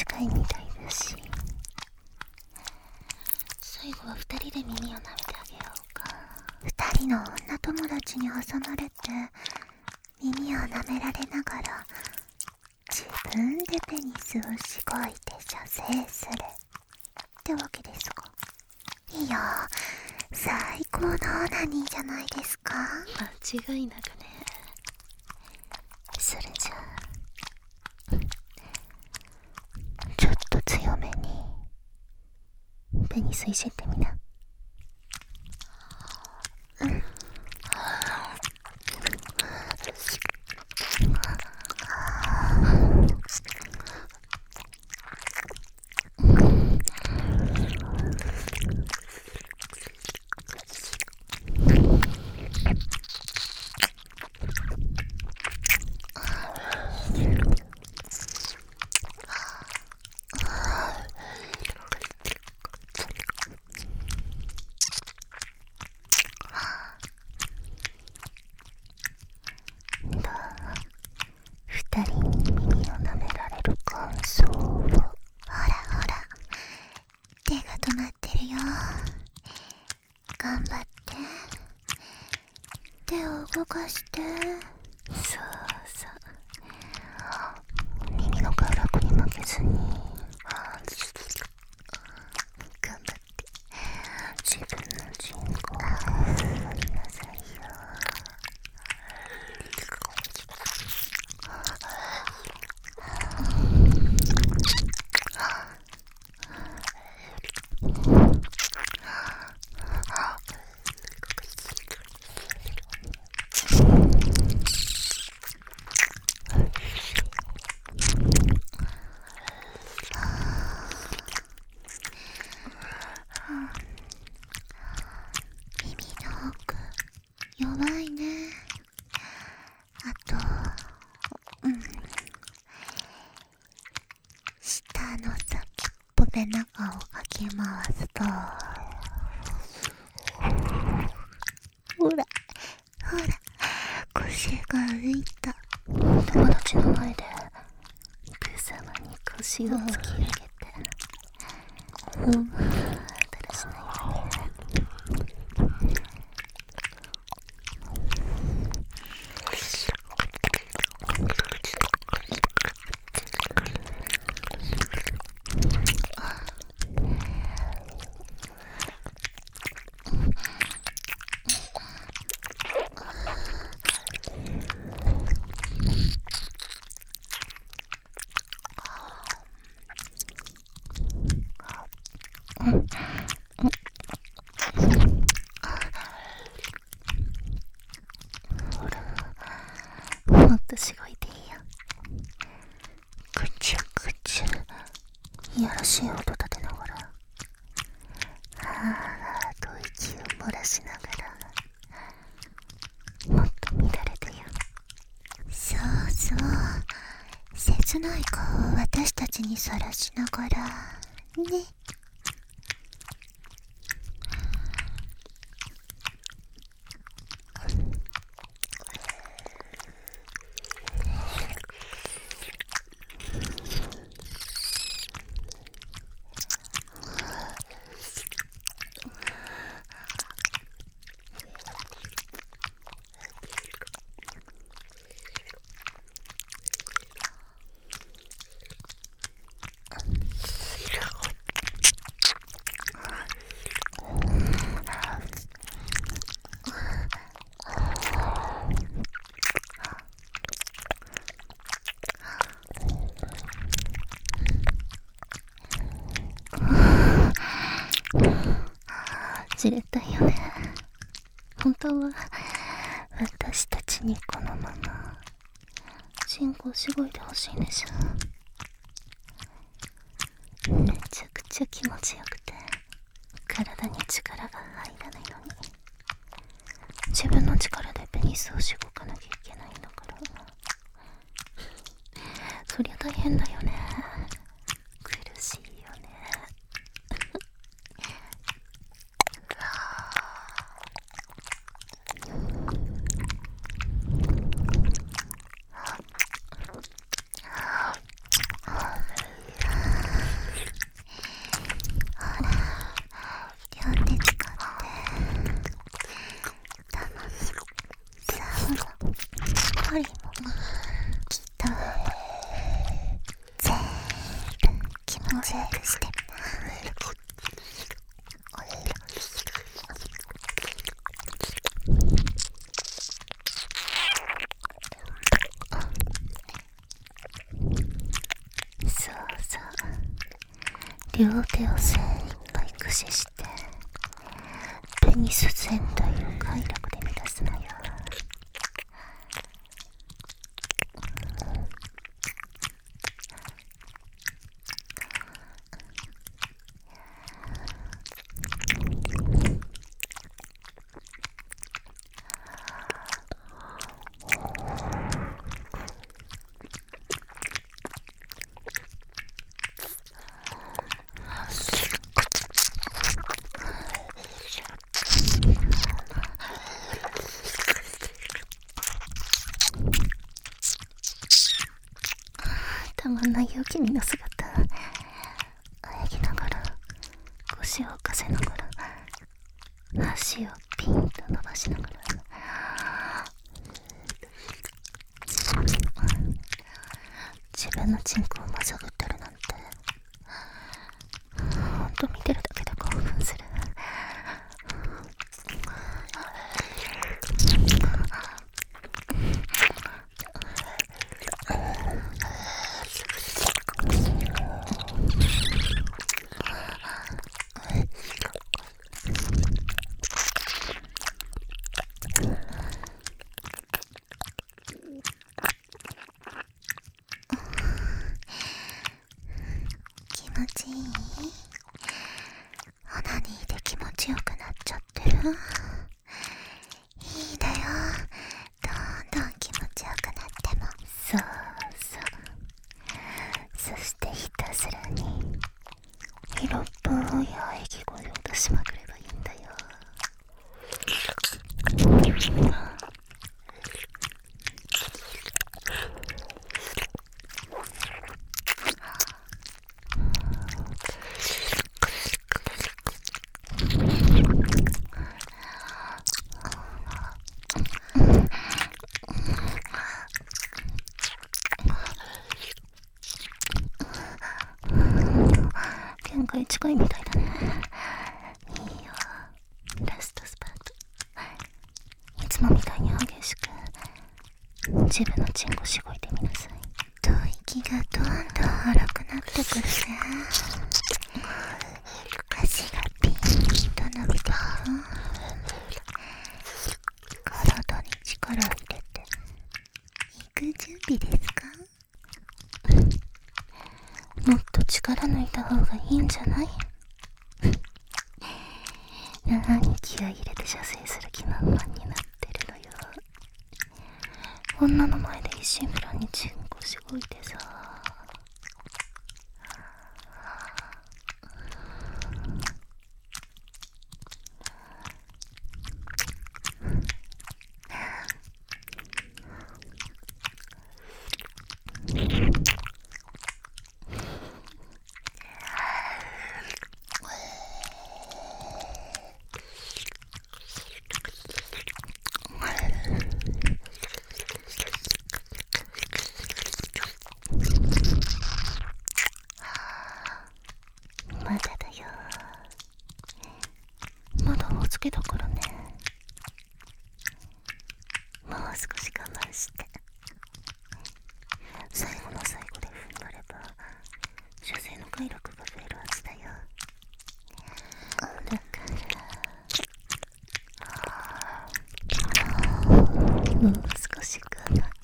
近いみたいだし、最後は2人で耳を舐めてあげようか。2人の女友達に挟まれて耳を舐められながら自分でペニスをしごいて射精するってわけですか。いや、最高のオナニーじゃないですか。間違いなくね。それじゃあちょっと強めにペニスいじってみな。二人に耳を舐められる感想を。ほらほら、手が止まってるよ。頑張って、手を動かして。そうそう、耳の快楽に負けずに頑張って自分の人口をやりなさいよ。耳の奥弱いね。あと、舌の先っぽで中をかき回すと、ほらほら、腰が浮いた。友達の前でブサマに腰を突き上げて、だらしないよね。もっとしごいていいよ。ぐちゅぐちゅ、いやらしい音立てながら、と息を漏らしながら、もっと乱れてよ。そうそう、切ない顔を私たちにさらしながらね。じれったいよね。本当は私たちにこのまま人工しごいてほしいんでしょ。めちゃくちゃ気持ちよくて体に力が入らないのに、自分の力でペニスをしごかなきゃいけないんだから、そりゃ大変だよね。苦しいよね。 セーブして。そうそう、両手を精一杯駆使してペニス全体を快楽で満たすのよ。たまんないよ君の姿。泳ぎながら腰を浮かせながら足をピンと伸ばしながら自分のチンコをまさぐってるなんて、ほんと見てるだけで興奮する。気持ちいい？オナニーで気持ちよくなっちゃってる？いいだよ、どんどん気持ちよくなっても。そうそう、そしてひたすらに色っぽい喘ぎ声を出しまくればいいんだよ。限界近いみたいだね。いいよ、ラストスパート。いつもみたいに激しく自分のチンコしごいてみなさい。吐息がどんどん荒くなってくるね。足がピーンと伸びてるよ。体に力を入れて行く準備ですか？もっと力抜いた方がいいんじゃない？何気合い入れて射精する気満々になってるのよ。女の前で一心不乱にチンコしごいてさ。まだだよ。まだお付けだからね。もう少し我慢して、最後の最後で踏ん張れば射精の快楽が増えるはずだよ。だからもう少し我慢。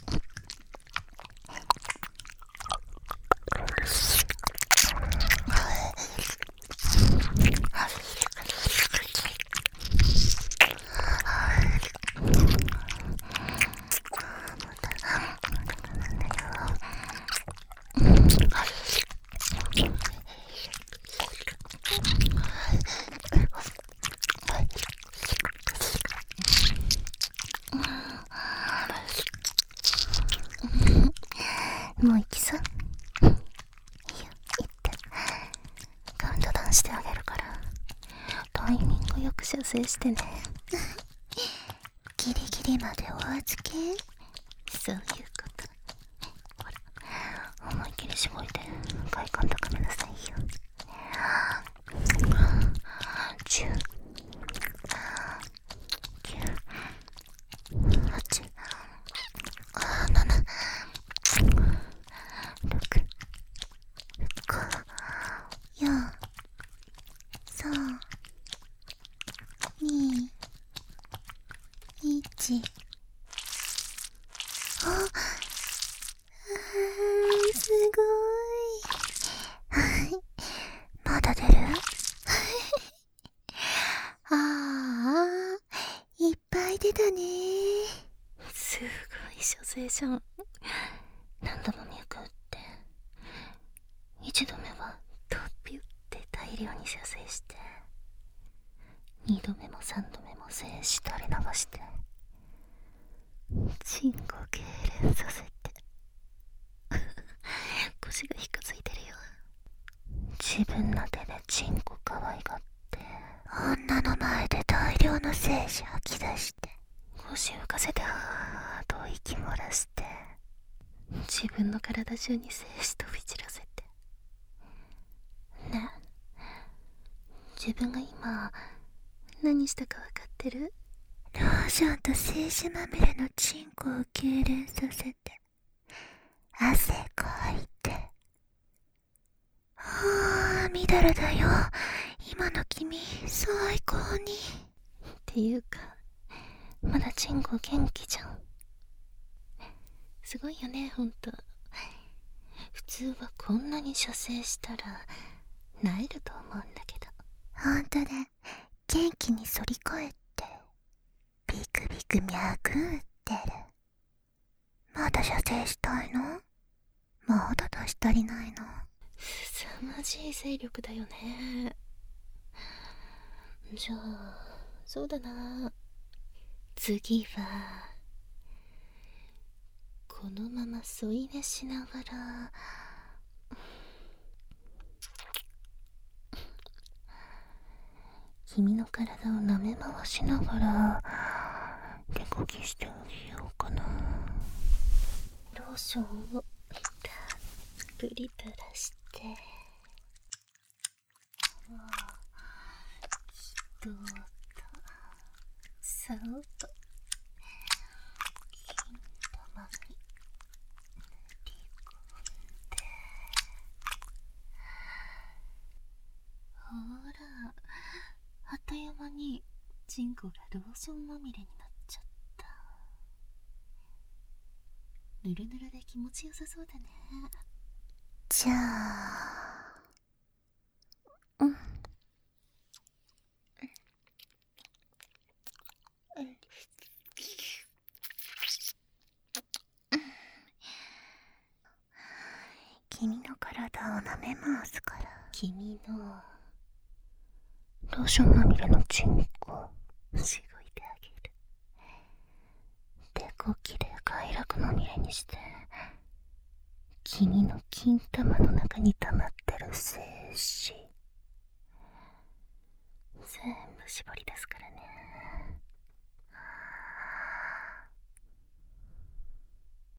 もう行きそう？いいよ、行って。カウントダウンしてあげるからタイミングよく射精してね。ギリギリまでお預け。そういうこと。ほら、思いっきりしごいて快感高めなさいよ。 ーション何度も脈打って、1度目はドッピュって大量に射精して、2度目も3度目も精子垂れ流して、チンコ痙攣させて腰がひかついてるよ。自分の手でチンコ可愛がって、女の前で大量の精子吐き出して、腰浮かせてはーっと息漏らして、自分の体中に精子飛び散らせて。ねえ、自分が今何したか分かってる？ローションと精子まみれのチンコを痙攣させて、汗かいて、みだらだよ。今の君、最高に。っていうか、まだチンコ元気じゃん。すごいよね、ほんと。普通はこんなに射精したら、萎えると思うんだけど。ほんとだ。元気に反り返って、ビクビク脈打ってる。まだ射精したいの？まだ出し足りないの？凄まじい勢力だよね。じゃあ、そうだな。次は、このまま添い寝しながら、君の体を舐め回しながら、手こぎしてあげようかな。ローションをたっぷり垂らして、どうとさっと金玉に塗り込んで、ほら、あっという間にチンコがローションまみれになっちゃった。ぬるぬるで気持ちよさそうだね。じゃあ、君の体を舐め回すから。君のローションまみれのチンコしごいてあげる。手こきで快楽まみれにして、君の金玉の中に溜まってる精子全部絞り出すからね。